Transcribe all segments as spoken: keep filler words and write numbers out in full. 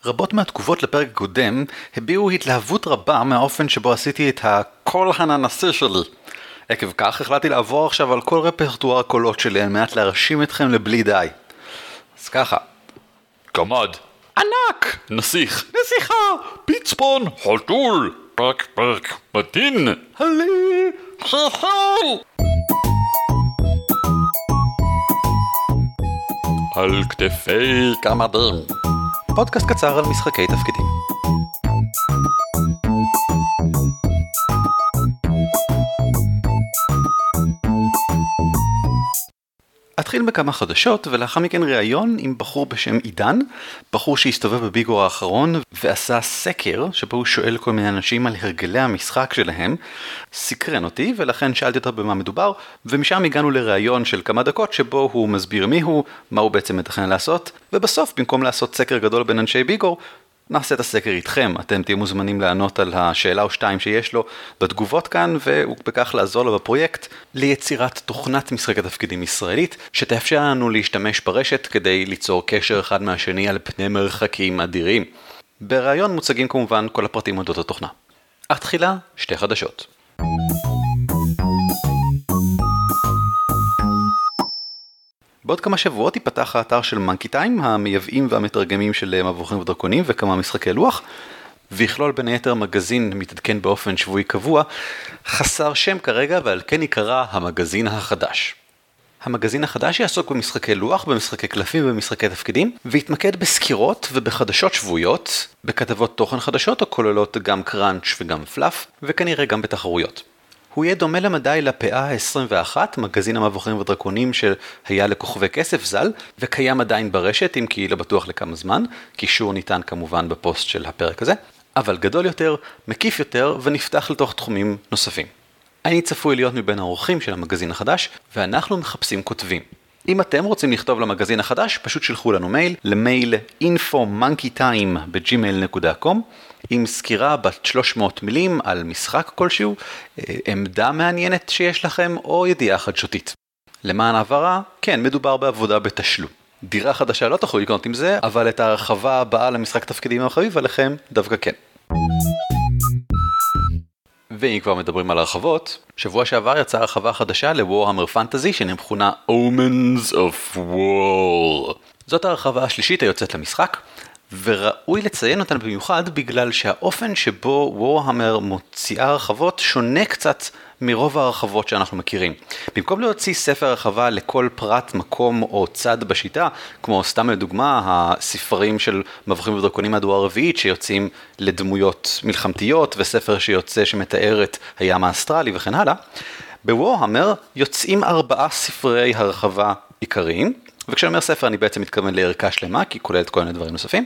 רבות מהתגובות לפרק הקודם הביעו התלהבות רבה מהאופן שבו עשיתי את הקול הננסי שלי. עקב כך החלטתי לעבור עכשיו על כל רפרטואר הקולות שלי על מנת להרשים אתכם לבלי די. אז ככה. גמד, ענק, נסיך, נסיכה, פצפון, חתול, פרק פרק, מתין, עלי, חחל. על כתפי גמדים. פודקאסט קצר על משחקי תפקידים. אתחיל בכמה חדשות ולאחר מכן ראיון עם בחור בשם עידן, בחור שהסתובב בביגור האחרון ועשה סקר שבו הוא שואל כל מיני אנשים על הרגלי המשחק שלהם. סקרן אותי ולכן שאלתי אותו במה מדובר, ומשם הגענו לראיון של כמה דקות שבו הוא מסביר מי הוא, מה הוא בעצם מתכנן לעשות, ובסוף במקום לעשות סקר גדול בין אנשי ביגור, נעשה את הסקר איתכם. אתם תהיו מוזמנים לענות על השאלה או שתיים שיש לו בתגובות כאן, ובכך לעזור לו בפרויקט ליצירת תוכנת משחקי תפקידים ישראלית, שתאפשר לנו להשתמש ברשת כדי ליצור קשר אחד מהשני על פני מרחקים אדירים. ברעיון מוצגים כמובן כל הפרטים אודות התוכנה. אך תחילה, שתי חדשות. בעוד כמה שבועות ייפתח האתר של מנקי טיים, המייבאים והמתרגמים של מבוכים ודרקונים וכמה משחקי לוח, ויכלול בין היתר מגזין מתעדכן באופן שבועי קבוע, חסר שם כרגע ועל כן יקרא המגזין החדש. המגזין החדש יעסוק במשחקי לוח, במשחקי קלפים ובמשחקי תפקידים, ויתמקד בסקירות ובחדשות שבועיות, בכתבות תוכן חדשות הכוללות גם קראנץ' וגם פלאף, וכנראה גם בתחרויות. הוא יהיה דומה למדי לפאה ה-עשרים ואחת, מגזין המבוכים ודרקונים שהיה לכוכבי כסף ז"ל, וקיים עדיין ברשת, אם כי לא בטוח לכמה זמן, קישור ניתן כמובן בפוסט של הפרק הזה, אבל גדול יותר, מקיף יותר ונפתח לתוך תחומים נוספים. אני צפוי להיות מבין האורחים של המגזין החדש, ואנחנו מחפשים כותבים. אם אתם רוצים לכתוב למגזין החדש, פשוט שלחו לנו מייל, למייל info monkey time בג'ימייל נקודה קום, עם סקירה בת שלוש מאות מילים על משחק כלשהו, עמדה מעניינת שיש לכם או ידיעה חדשותית. למען העברה, כן, מדובר בעבודה בתשלום. דירה חדשה לא תוכלו לקנות עם זה, אבל את הרחבה הבאה למשחק תפקידים החביב עליכם דווקא כן. ואם כבר מדברים על הרחבות, שבוע שעבר יצאה הרחבה חדשה ל-Warhammer Fantasy שנמכונה Omens of War. זאת הרחבה השלישית היוצאת למשחק, וראוי לציין אותן במיוחד בגלל שהאופן שבו Warhammer מוציאה הרחבות שונה קצת מרוב הרחבות שאנחנו מכירים. במקום להוציא ספר הרחבה לכל פרט, מקום או צד בשיטה, כמו סתם לדוגמה הספרים של מבוכים ודרקונים מהדורה הרביעית שיוצאים לדמויות מלחמתיות, וספר שיוצא שמתאר את הים האסטרלי וכן הלאה, בוורהמר יוצאים ארבעה ספרי הרחבה עיקריים, וכשאני אומר ספר אני בעצם מתכוון לערכה שלמה, כי כוללת כל מיני דברים נוספים,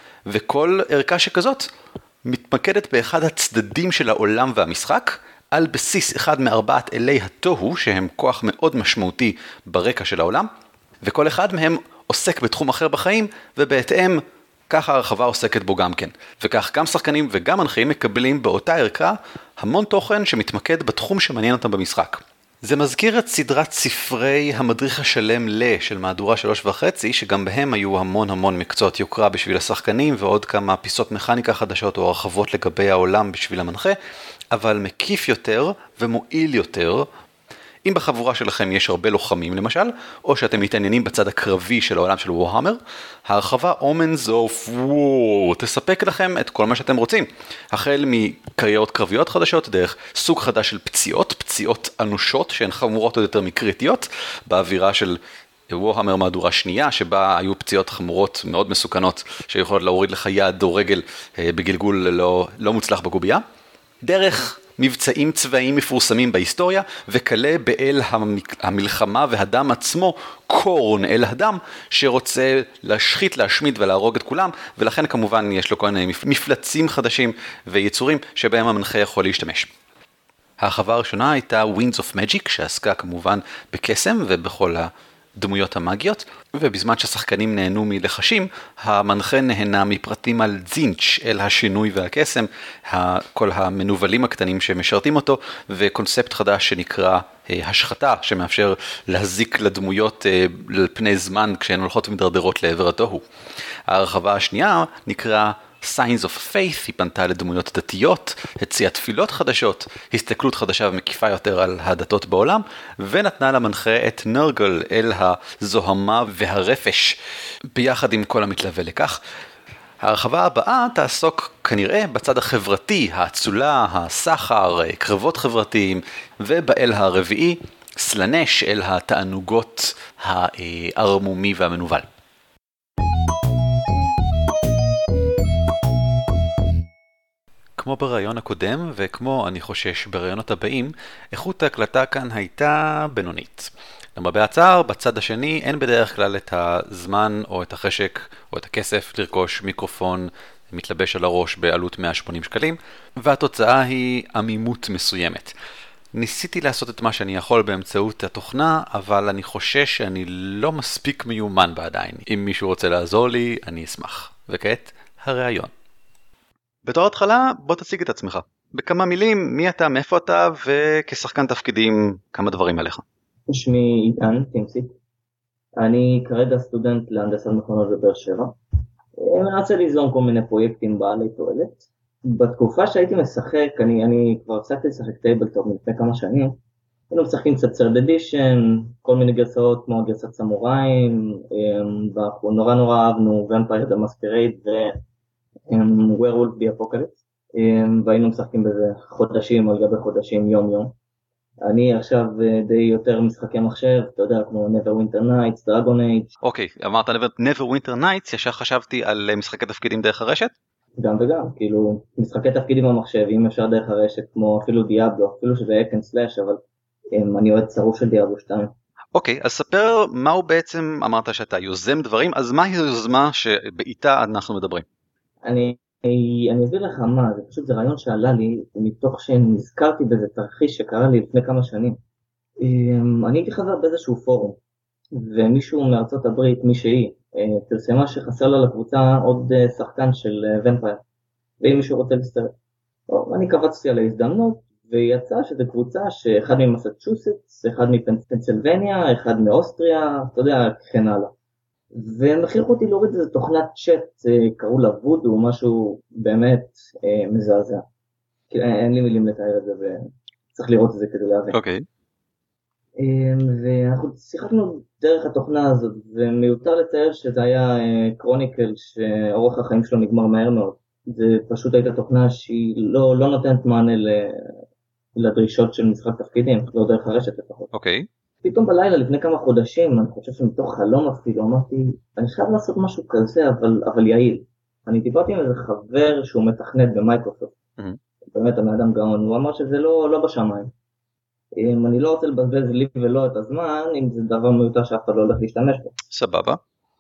וכל ערכה שכזאת מתמקדת באחד הצדדים של העולם והמשחק, על בסיס אחד מארבעת אלי התוהו, שהם כוח מאוד משמעותי ברקע של העולם, וכל אחד מהם עוסק בתחום אחר בחיים, ובהתאם ככה הרחבה עוסקת בו גם כן. וכך גם שחקנים וגם מנחים מקבלים באותה ערכה המון תוכן שמתמקד בתחום שמעניין אותם במשחק. זה מזכיר את סדרת ספרי המדריך השלם ל של מהדורה שלוש וחצי, שגם בהם היו המון המון מקצועות יוקרה בשביל השחקנים, ועוד כמה פיסות מכניקה חדשות או הרחבות לגבי העולם בשביל המנחה, אבל מקיף יותר ומועיל יותר. אם בחבורה שלכם יש הרבה לוחמים למשל, או שאתם מתעניינים בצד הקרבי של העולם של וורהמר, ההרחבה Omens of War תספק לכם את כל מה שאתם רוצים. החל מקריירות קרביות חדשות, דרך סוג חדש של פציעות, פציעות אנושות שהן חמורות עוד יותר מקריטיות, באווירה של וורהמר מהדורה שנייה, שבה היו פציעות חמורות מאוד מסוכנות, שיכולות להוריד לך יד או רגל בגלגול לא, לא מוצלח בקובייה. דרך מבצעים צבאיים מפורסמים בהיסטוריה, וכלה באל המלחמה והדם עצמו, קורן אל הדם, שרוצה להשחית, להשמיד ולהרוג את כולם, ולכן כמובן יש לו כל מיני מפלצים חדשים ויצורים שבהם המנחה יכול להשתמש. ההרחבה הראשונה הייתה Winds of Magic, שעסקה כמובן בקסם ובכל הדמויות המאגיות, ובזמן שהשחקנים נהנו מלחשים, המנחה נהנה מפרטים על זינץ' אל השינוי והקסם, כל המנובלים הקטנים שמשרתים אותו, וקונספט חדש שנקרא השחתה שמאפשר להזיק לדמויות על פני זמן כשהן הולכות ומדרדרות לעבר התוהו. ההרחבה השנייה נקרא Signs of Faith, היא פנתה לדמויות דתיות, הציעה תפילות חדשות, הסתכלות חדשה ומקיפה יותר על הדתות בעולם, ונתנה למנחה את נרגל אל הזוהמה והרפש, ביחד עם כל המתלווה לכך. ההרחבה הבאה תעסוק כנראה בצד החברתי, האצולה, הסחר, קרבות חברתיים, ובאל הרביעי, סלנש אל התענוגות הערמומי והמנוול. כמו ברעיון הקודם, וכמו אני חושש ברעיונות הבאים, איכות ההקלטה כאן הייתה בינונית. למרבה הצער, בצד השני אין בדרך כלל את הזמן או את החשק או את הכסף לרכוש מיקרופון מתלבש על הראש בעלות מאה ושמונים שקלים, והתוצאה היא עמימות מסוימת. ניסיתי לעשות את מה שאני יכול באמצעות התוכנה, אבל אני חושש שאני לא מספיק מיומן בעדיין. אם מישהו רוצה לעזור לי, אני אשמח. וכעת, הרעיון. בתור התחלה, בוא תציג את עצמך. בכמה מילים, מי אתה, מאיפה אתה, וכשחקן תפקידים, כמה דברים עליך. שמי עידן תמסית. אני כרגע סטודנט להנדסת מכונות בבאר שבע. מנסה ליזום כל מיני פרויקטים בעלי תועלת. בתקופה שהייתי משחק, אני, אני כבר הפסקתי לשחק טייבלטופ לפני כמה שנים. היינו משחקים קצת third edition, כל מיני גרסאות כמו גרסת סמוראים, ואנחנו נורא נורא אהבנו Vampire the Masquerade ו-Werewolf the Apocalypse, והיינו משחקים בזה חודשים על גבי חודשים, יום יום. אני עכשיו די יותר משחקי מחשב, אתה יודע, כמו Neverwinter Nights, Dragon Age. אוקיי, אמרת Neverwinter Nights, ישר חשבתי על משחקי תפקידים דרך הרשת? גם וגם, כאילו, משחקי תפקידים במחשב, אם אפשר דרך הרשת, כמו אפילו דיאבלו, אפילו שזה Hack and Slash, אבל הם, אני אוהד שרוף של דיאבלו שתיים. אוקיי, אז ספר מהו בעצם, אמרת שאתה יוזם דברים, אז מהי היוזמה שבאיתה אנחנו מדברים? אני... אני אסביר לך מה, זה פשוט זה רעיון שעלה לי מתוך שנזכרתי באיזה תרחיש שקרה לי לפני כמה שנים. אני הייתי חבר באיזשהו פורום, ומישהו מארצות הברית, מישהי, פרסמה שחסר לה לקבוצה עוד שחקן של ומפייר, ואם מישהו רוצה להצטרף. אני קבצתי על ההזדמנות, ויצא שזו קבוצה שאחד ממסצ'וסטס, אחד מפנסילבניה, אחד מאוסטריה, אתה יודע, כן הלאה. והם הכריחו אותי להוריד איזה תוכנת צ'אט, קראו לה וודו, משהו באמת אה, מזעזע. כי אין לי מילים לתאר את זה, וצריך לראות את זה כדי להבין. אוקיי. אה, ואנחנו שיחקנו דרך התוכנה הזאת, ומיותר לצייר שזה היה אה, קרוניקל, שאורך החיים שלו נגמר מהר מאוד. זה פשוט הייתה תוכנה שהיא לא, לא נותנת מענה ל, לדרישות של משחק תפקידים, לא דרך הרשת לפחות. אוקיי. פתאום בלילה, לפני כמה חודשים, אני חושב שמתוך חלום אפילו, אמרתי, אני חייב לעשות משהו כזה, אבל, אבל יעיל. אני דיברתי עם איזה חבר שהוא מתכנת במייקרוסופט, mm-hmm. באמת המאדם גאון, הוא אמר שזה לא, לא בשמיים. אם אני לא רוצה לבזבז לי ולא את הזמן, אם זה דבר מיותר שאף אחד לא הולך להשתמש בו. סבבה.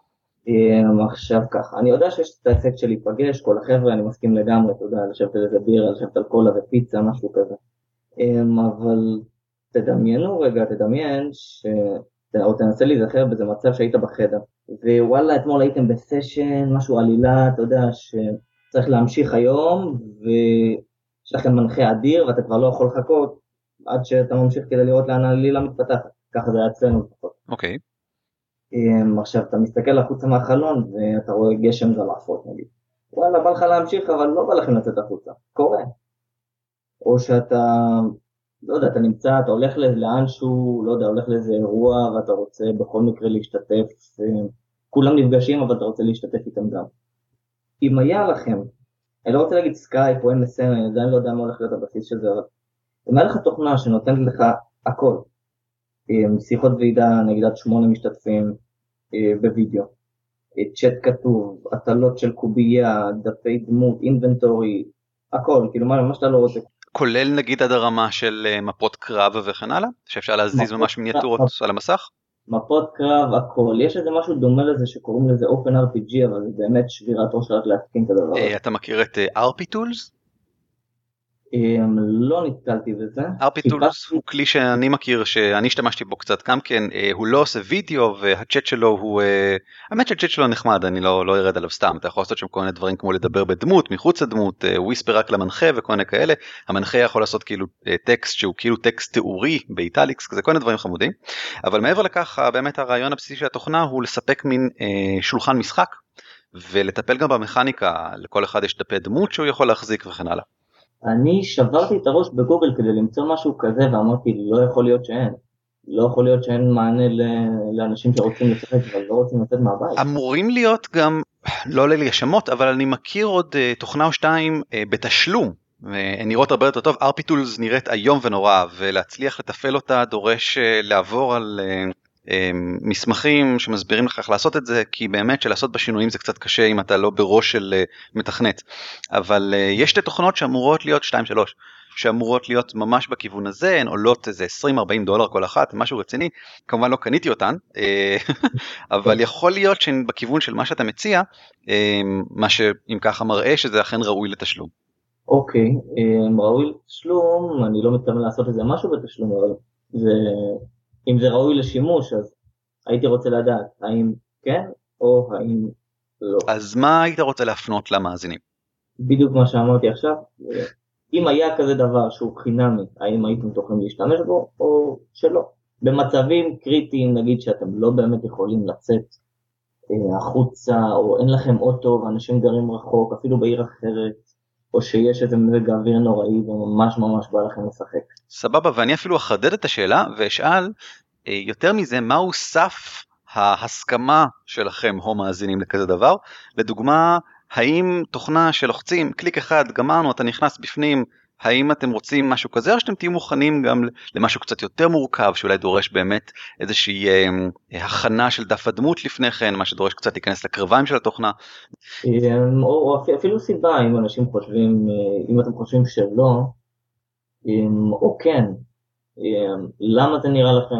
עכשיו ככה, אני יודע שיש את האפקט של להיפגש, כל החבר'ה, אני מסכים לגמרי, אתה יודע, לשבת על איזה בירה, לשבת על קולה ופיצה, משהו כזה. אבל... תדמיינו רגע, תדמיין, ש... או תנסה להיזכר באיזה מצב שהיית בחדר, ווואלה, אתמול הייתם בסשן, משהו עלילה, אתה יודע, שצריך להמשיך היום, ויש לכם מנחה אדיר, ואתה כבר לא יכול לחכות, עד שאתה ממשיך כדי לראות לאן העלילה מתפתחת, ככה זה היה אצלנו לפחות. אוקיי. עכשיו, אתה מסתכל החוצה מהחלון, ואתה רואה גשם זלעפות, נגיד. וואלה, בא לך להמשיך, אבל לא בא לכם לצאת החוצה, קורה. או שאתה... לא יודע, אתה נמצא, אתה הולך לאנשהו, לא יודע, הולך לאיזה אירוע, ואתה רוצה בכל מקרה להשתתף, כולם נפגשים, אבל אתה רוצה להשתתף איתם גם. אם היה לכם, אני לא רוצה להגיד סקייפ או אם אס אם, אני עדיין לא יודע מה הולך להיות הבסיס של זה, אבל אם היה לך תוכנה שנותנת לך הכל, שיחות ועידה, נגיד עד שמונה משתתפים בווידאו, צ'אט כתוב, הטלות של קובייה, דפי דמות, אינבנטורי, הכל, כאילו מה, מה שאתה לא רוצה. כולל נגיד עד הרמה של מפות קרב וכן הלאה? שאפשר להזיז ממש מיניאטורות על המסך? מפות קרב, הכל. יש איזה משהו דומה לזה שקוראים לזה Open אר פי ג'י, אבל זה באמת שבירת ראש רק להתקין את הדבר. אתה מכיר את אר פי Tools? לא נתקלתי בזה. ארפיטולס הוא כלי שאני מכיר, שאני השתמשתי בו קצת גם כן, הוא לא עושה וידאו והצ'אט שלו הוא, האמת שהצ'אט שלו נחמד, אני לא, לא ארד עליו סתם, אתה יכול לעשות שם כל מיני דברים כמו לדבר בדמות, מחוץ לדמות, וויספר רק למנחה וכל מיני כאלה, המנחה יכול לעשות כאילו טקסט שהוא כאילו טקסט תיאורי באיטליקס, זה כל מיני דברים חמודים, אבל מעבר לכך באמת הרעיון הבסיסי של התוכנה הוא לספק מין אה, שולחן משחק, ולטפל גם במכניקה, לכל אחד יש דפי דמות שהוא יכול להחזיק וכן הלאה. אני שברתי את הראש בגוגל כדי למצוא משהו כזה, ואמרתי, לא יכול להיות שאין. לא יכול להיות שאין מענה לאנשים שרוצים לשחק, אבל לא רוצים לצאת מהבית. אמורים להיות גם, לא עולה לי השמות, אבל אני מכיר עוד תוכנה או שתיים בתשלום, נראות הרבה יותר טוב. ארפיטולס נראית היום ונורא, ולהצליח לתפעל אותה דורש לעבור על מסמכים שמסבירים לך איך לעשות את זה, כי באמת שלעשות בשינויים זה קצת קשה אם אתה לא בראש של מתכנת. אבל יש שתי תוכנות שאמורות להיות, שתיים שלוש, שאמורות להיות ממש בכיוון הזה, הן עולות איזה עשרים ארבעים דולר כל אחת, משהו רציני, כמובן לא קניתי אותן, אבל יכול להיות שהן בכיוון של מה שאתה מציע, מה שאם ככה מראה שזה אכן ראוי לתשלום. אוקיי, ראוי לתשלום, אני לא מתכוון לעשות איזה משהו בתשלום, אבל זה... אם זה ראוי לשימוש, אז הייתי רוצה לדעת, האם כן או האם לא. אז מה היית רוצה להפנות למאזינים? בדיוק מה שאמרתי עכשיו, אם היה כזה דבר שהוא חינמי, האם הייתם תוכלים להשתמש בו או שלא. במצבים קריטיים, נגיד שאתם לא באמת יכולים לצאת אה, החוצה, או אין לכם אוטו ואנשים גרים רחוק, אפילו בעיר אחרת, או שיש איזה מזג אוויר נוראי וממש ממש בא לכם לשחק. סבבה, ואני אפילו אחדד את השאלה ואשאל יותר מזה, מהו סף ההסכמה שלכם או מאזינים לכזה דבר? לדוגמה, האם תוכנה שלוחצים קליק אחד, גמרנו, אתה נכנס בפנים, האם אתם רוצים משהו כזה, או שאתם תהיו מוכנים גם למשהו קצת יותר מורכב, שאולי דורש באמת איזושהי אה, הכנה של דף הדמות לפני כן, מה שדורש קצת להיכנס לקרביים של התוכנה? או, או אפילו סיבה, אם אנשים חושבים, אם אתם חושבים שלא, או כן, למה זה נראה לכם,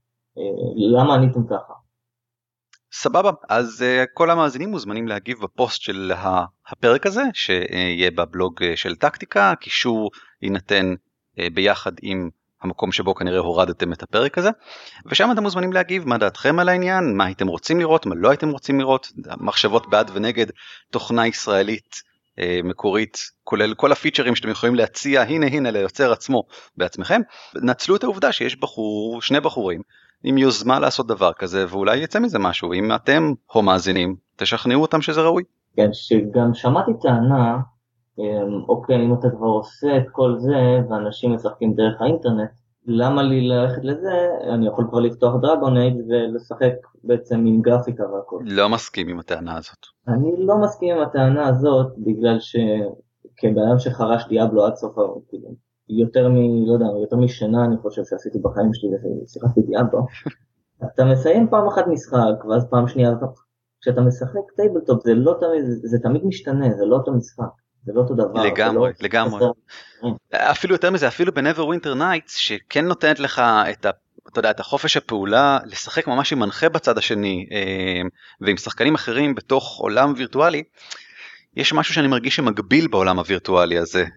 למה עניתם ככה? סבבה, אז uh, כל המאזינים מוזמנים להגיב בפוסט של הפרק הזה, שיהיה בבלוג של טקטיקה, קישור יינתן uh, ביחד עם המקום שבו כנראה הורדתם את הפרק הזה, ושם אתם מוזמנים להגיב מה דעתכם על העניין, מה הייתם רוצים לראות, מה לא הייתם רוצים לראות, מחשבות בעד ונגד תוכנה ישראלית uh, מקורית, כולל כל הפיצ'רים שאתם יכולים להציע, הנה הנה ליוצר עצמו בעצמכם, נצלו את העובדה שיש בחור, שני בחורים, עם יוזמה לעשות דבר כזה, ואולי יצא מזה משהו, אם אתם או מאזינים, תשכנעו אותם שזה ראוי. כן, שגם שמעתי טענה, אוקיי, אם אתה כבר עושה את כל זה, ואנשים משחקים דרך האינטרנט, למה לי ללכת לזה? אני יכול כבר לפתוח דרגון אייג' ולשחק בעצם עם גרפיקה והכל. לא מסכים עם הטענה הזאת. אני לא מסכים עם הטענה הזאת, בגלל שכבאדם שחרש דיאבלו עד סוף העולם, כאילו. יותר מ... לא יודע, יותר משנה אני חושב שעשיתי בחיים שלי ושיחקתי דיאבלו. אתה מסיים פעם אחת משחק, ואז פעם שנייה, כשאתה משחק טייבלטופ זה לא תמיד, זה תמיד משתנה, זה לא אותו משחק, זה לא אותו דבר. לגמרי, לגמרי. אפילו יותר מזה, אפילו ב-Neverwinter Nights, שכן נותנת לך את ה... אתה יודע, את החופש הפעולה, לשחק ממש עם מנחה בצד השני, ועם שחקנים אחרים בתוך עולם וירטואלי, יש משהו שאני מרגיש שמגביל בעולם הווירטואלי הזה,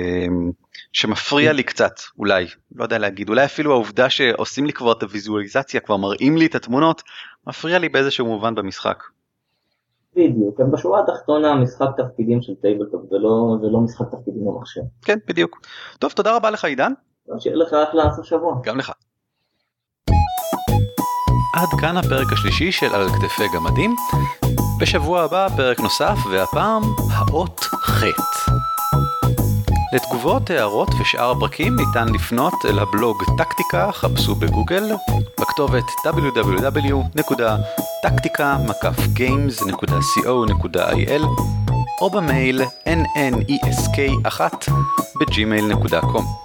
שמפריע לי קצת, אולי, לא יודע להגיד, אולי אפילו העובדה שעושים לי כבר את הוויזואליזציה, כבר מראים לי את התמונות, מפריע לי באיזשהו מובן במשחק. בדיוק, גם בשורה התחתונה משחק תפקידים של טייבלטופ, זה לא, זה לא משחק תפקידים במחשב. כן, בדיוק. טוב, תודה רבה לך עידן. שיהיה לך אחלה סוף שבוע. גם לך. עד כאן הפרק השלישי של על כתפי גמדים. בשבוע הבא פרק נוסף, והפעם האות ח'. לתגובות, הערות ושאר הפרקים ניתן לפנות אל הבלוג טקטיקה, חפשו בגוגל, בכתובת דאבליו דאבליו דאבליו נקודה טקטיקה מקף גיימס נקודה סי או נקודה איי אל או במייל אן אן אי אס קיי אחת בג'ימייל נקודה קום.